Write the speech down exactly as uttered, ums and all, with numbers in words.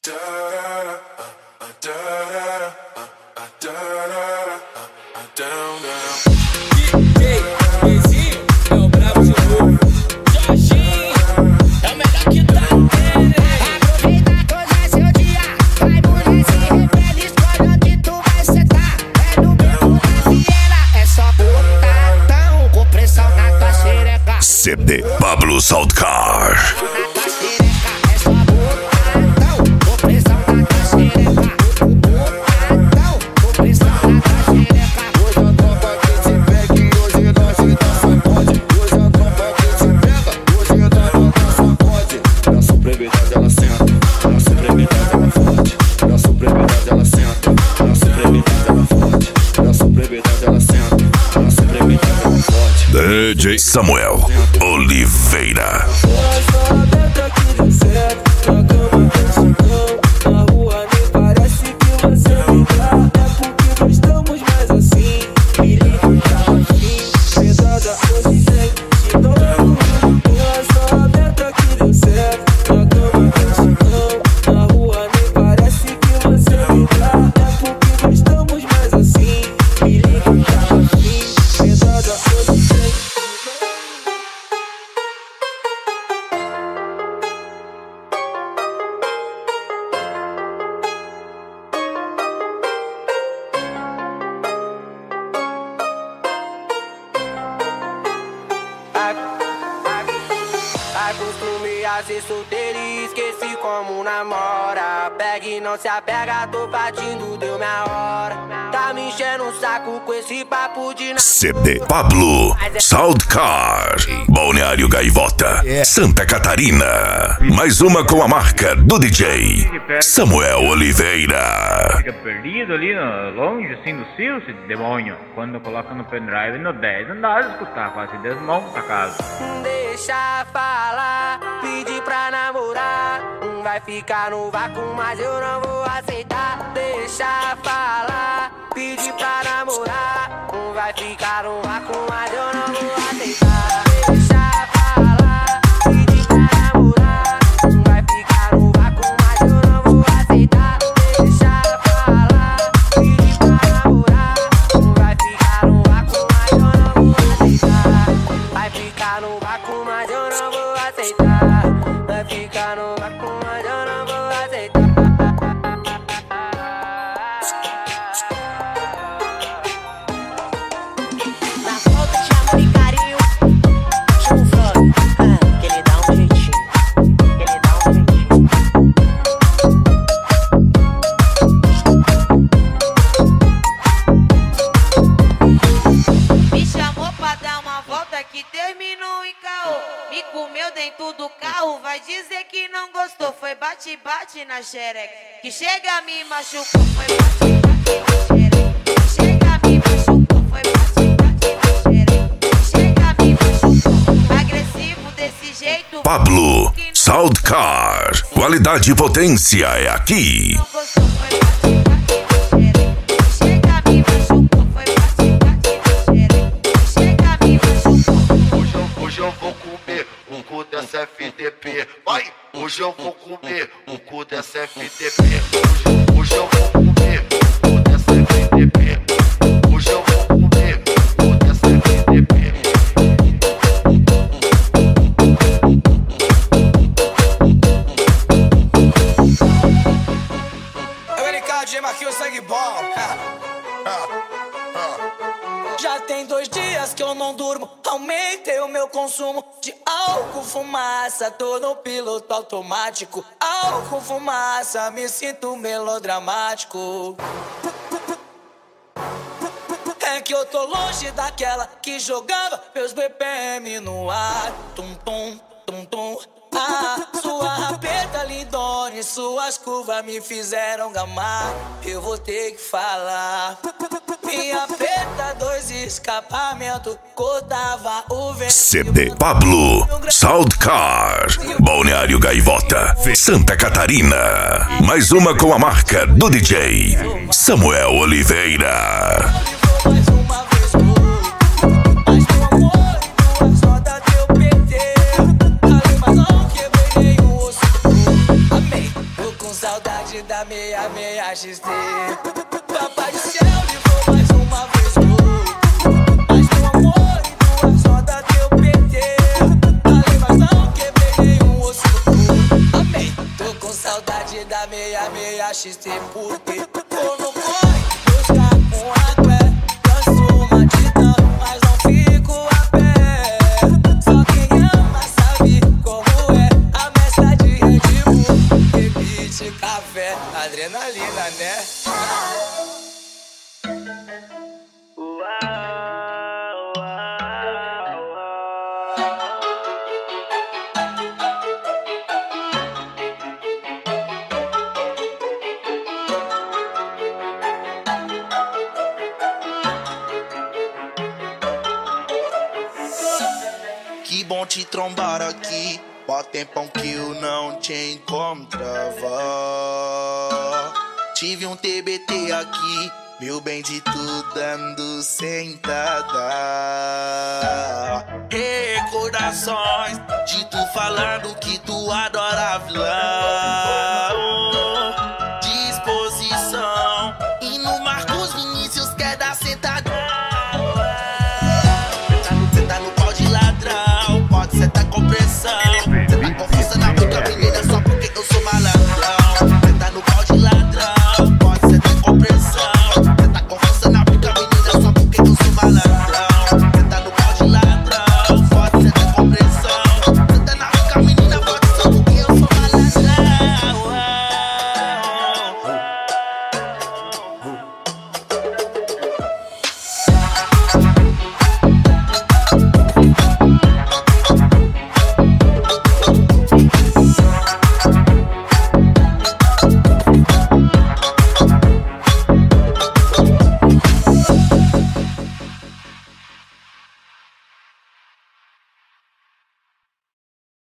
C D Pablo Soundcar. D J Samuel Oliveira. Acostumei a ser solteiro e esqueci como namora. Pega e não se apega, tô partindo, deu minha hora. Tá me enchendo o saco com esse papo de... C D Pablo Soundcar, Balneário Gaivota, Santa Catarina. Mais uma com a marca do D J Samuel Oliveira. Fica perdido ali, no, longe assim do cio, esse demônio. Quando coloca no pendrive no dez, não dá de escutar, quase desmonta a casa. Deixa falar, pedir pra namorar. Vai ficar no vácuo, mas eu não vou aceitar. Deixa falar, pedir pra namorar. Vai ficar no vácuo, mas eu não vou aceitar. Deixa falar, pedir pra namorar. Vai ficar no vácuo, mas eu não vou aceitar. Deixa falar, pedir pra namorar. Vai ficar no vácuo, mas eu não vou aceitar. Vai ficar no vácuo, mas eu não vou aceitar. Vai ficar no vácuo, mas eu não vou aceitar. Na falta de amor e carinho, chama o Flávio, ah, que ele dá um jeitinho, que ele dá um jeitinho. Me chamou pra dar uma volta que terminou em caô. Me comeu dentro do carro, vai dizer que não gostou. Foi bate-bate na xereca, que chega me machucou. Foi bate-bate na xereca, que chega me machucou. Foi bate-bate na xereca, que chega me machucou. Agressivo desse jeito, Pablo Soundcar, qualidade e potência é aqui. não gostou. Foi bate-bate na xereca, que chega me machucou. Foi bate-bate na xereca, que chega me machucou. Hoje eu, hoje eu vou comer o cu dessa F T P. Vai! Hoje eu vou comer o cu dessa F T P. Hoje, hoje eu vou comer o cu dessa F T P. Hoje eu vou comer o cu dessa F T P. É o L K, D J Marquinhos, sangue bom. Já tem dois dias que eu não durmo. Aumentei o meu consumo de álcool, fumaça. Tô no piloto automático. Álcool, fumaça, me sinto melodramático. É que eu tô longe daquela que jogava meus B P M no ar. Tum, tum, tum, tum. Ah, sua rapeta lindona e suas curvas me fizeram gamar. Eu vou ter que falar. Minha preta, dois escapamentos, codava o vento. C D Pablo Soundcar, Balneário Gaivota, Santa Catarina. Mais uma com a marca do D J Samuel Oliveira. Mais uma vez vou, mas meu amor, em duas rodas deu P T. Falei, mas não quebrei nenhum osso. Amei, tô com saudade. saudade da meia, meia X T. Papai do céu livrou mais uma vez o ouro. Mas meu amor e duas rodas deu P T. Falei, mas não quebrei nenhum osso do corpo. Amei, tô com saudade da meia, meia X T. Porque vou no corre buscar um agué. Danço uma titã, mas não fico a pé. Só quem ama sabe como é a mescla de Red Bull, rebite, café, adrenalina, né? Que bom te trombar aqui, ó tempão que eu não te encontrava. Tive um T B T aqui, meu bem de tu dando sentada. Recordações de tu falando que tu adora vilão.